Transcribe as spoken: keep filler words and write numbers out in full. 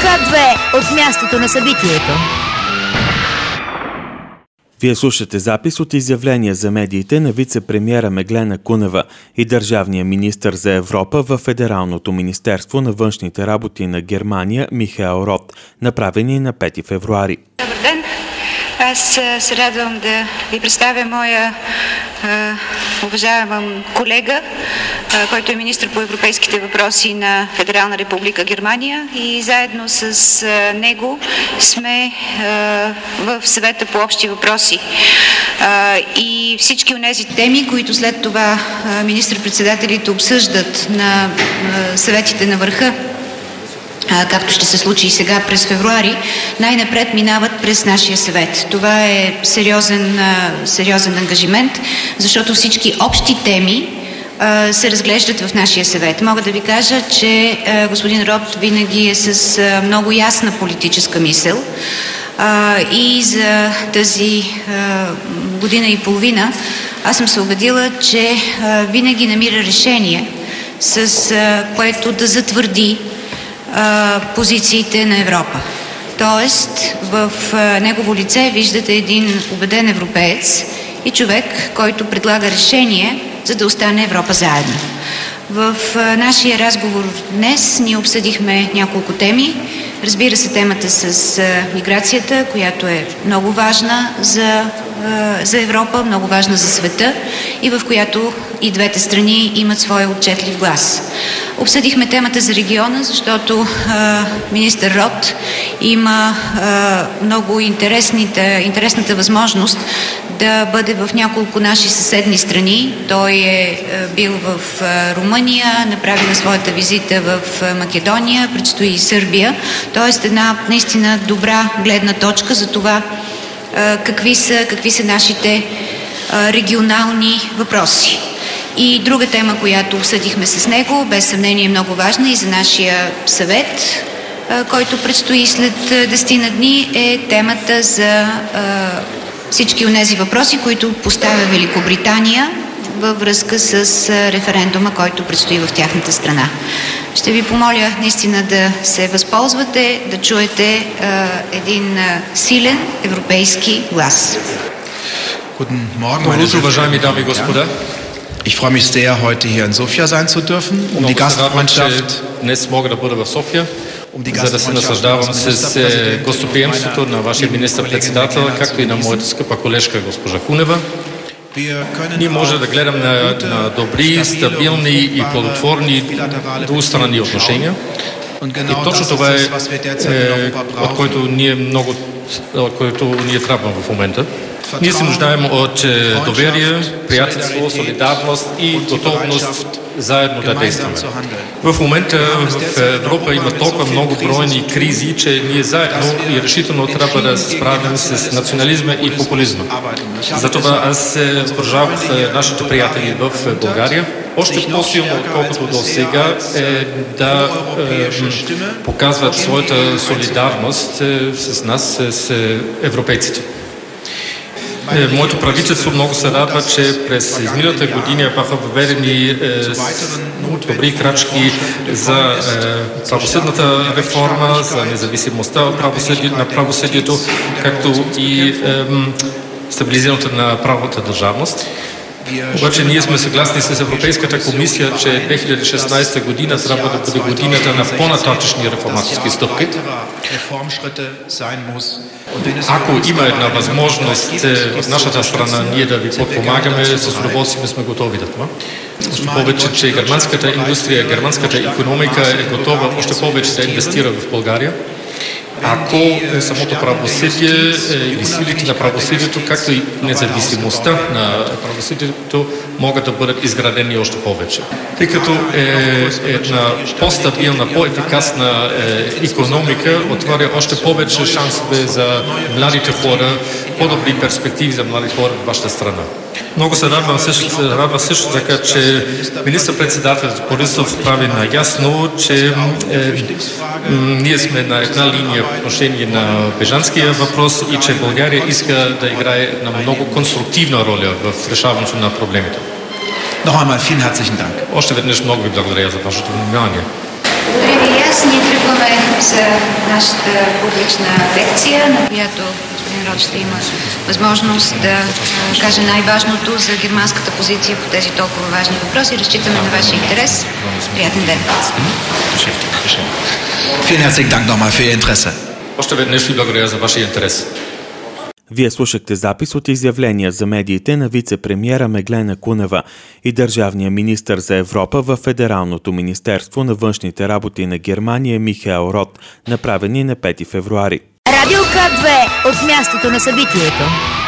Ха две от мястото на събитието. Вие слушате запис от изявление за медиите на вице-премиера Меглена Кунева и държавния министър за Европа в Федералното министерство на външните работи на Германия Михаел Рот, направени на пети февруари. Добър ден! Аз се радвам да ви представя моя а, уважаем колега, а, който е министър по европейските въпроси на Федерална република Германия, и заедно с а, него сме а, в съвета по общи въпроси. А, и всички онези теми, които след това а, министър-председателите обсъждат на а, съветите на върха, както ще се случи и сега през февруари, най-напред минават през нашия съвет. Това е сериозен, сериозен ангажимент, защото всички общи теми а, се разглеждат в нашия съвет. Мога да ви кажа, че а, господин Рот винаги е с а, много ясна политическа мисъл а, и за тази а, година и половина аз съм се убедила, че а, винаги намира решение, с а, което да затвърди позициите на Европа. Тоест, в негово лице виждате един убеден европеец и човек, който предлага решение, за да остане Европа заедно. В нашия разговор днес ние обсъдихме няколко теми. Разбира се, темата с миграцията, която е много важна за, за Европа, много важна за света и в която и двете страни имат своя отчетлив глас. Обсъдихме темата за региона, защото а, министър Рот има а, много интересната възможност да бъде в няколко наши съседни страни. Той е а, бил в а, Румъния, направи на своята визита в а, Македония, предстои и Сърбия. Тоест една наистина добра гледна точка за това а, какви са, какви са нашите а, регионални въпроси. И друга тема, която обсъдихме с него, без съмнение е много важна и за нашия съвет, който предстои след десетина дни, е темата за а, всички онези въпроси, които поставя Великобритания във връзка с референдума, който предстои в тяхната страна. Ще ви помоля наистина да се възползвате, да чуете а, един а, силен европейски глас. Добро утро, уважаеми дами и господа. Ich freue mich sehr, heute hier in Sofia sein zu dürfen, um die Gastfreundschaft, днес мога да бъда в София, за да се наслаждавам с гостоприемството на вашия министър-председател, както и на моята скъпа колежка госпожа Кунева. Ние може да гледам на, на добри, стабилни и плодотворни двустранни отношения. И точно това е, е от който ние много, от който ние трябва в момента. Ние се нуждаем от доверие, приятелство, солидарност и готовност заедно да действаме. В момента в Европа има толкова много бройни кризи, че ние заедно и решително трябва да се справим с национализма и популизма. Затова аз продължавам с нашите приятели в България. Още по-силно, отколкото до сега, е да е, показват своята солидарност е, с нас, с европейците. Моето правителство много се радва, че през изминалата година бяха въведени е, много добри крачки за е, правосъдната реформа, за независимостта на правосъдието, както и е, стабилизирането на правовата държавност. Обаче ние сме съгласни с Европейската комисия, че две хиляди и шестнадесета година трябва да бъде годината на по-нататъчни реформаторски стъпки. Ако има една възможност от нашата страна ние да ви подпомагаме, с удоволствие сме готови да това. Още повече, че германската индустрия, германската икономика е готова още повече да инвестира в България. Ако самото правосъдие или силите на правосъдието, както и независимостта на правосъдието могат да бъдат изградени още повече. Тъй като е една по-стабилна, по-ефикасна е, икономика отваря още повече шансове за младите хора, по-добри перспективи за млади хора в вашата страна. Много се радвам също, се радва също така, че министър-председателят Борисов прави наясно, че е, ние сме на една линия в отношение на бежанския въпрос и че България иска да играе една много конструктивна роля в решаването на проблемите. Noch einmal vielen herzlichen Dank. Още веднъж много ви благодаря за вашето внимание. Благодаря ви и аз. час ние тръгваме за нашата публична лекция, на която господин Рот ще има възможност да каже най-важното за германската позиция по тези толкова важни въпроси. Разчитаме на вашия интерес. Приятен ден! Vielen herzlichen Dank nochmal für Ihr Interesse. Още веднъж ви благодаря за вашия интерес. Вие слушахте запис от изявления за медиите на вице-премиера Меглена Кунева и държавния министър за Европа в Федералното министерство на външните работи на Германия Михаел Рот, направени на пети февруари. Радио К две от мястото на събитието.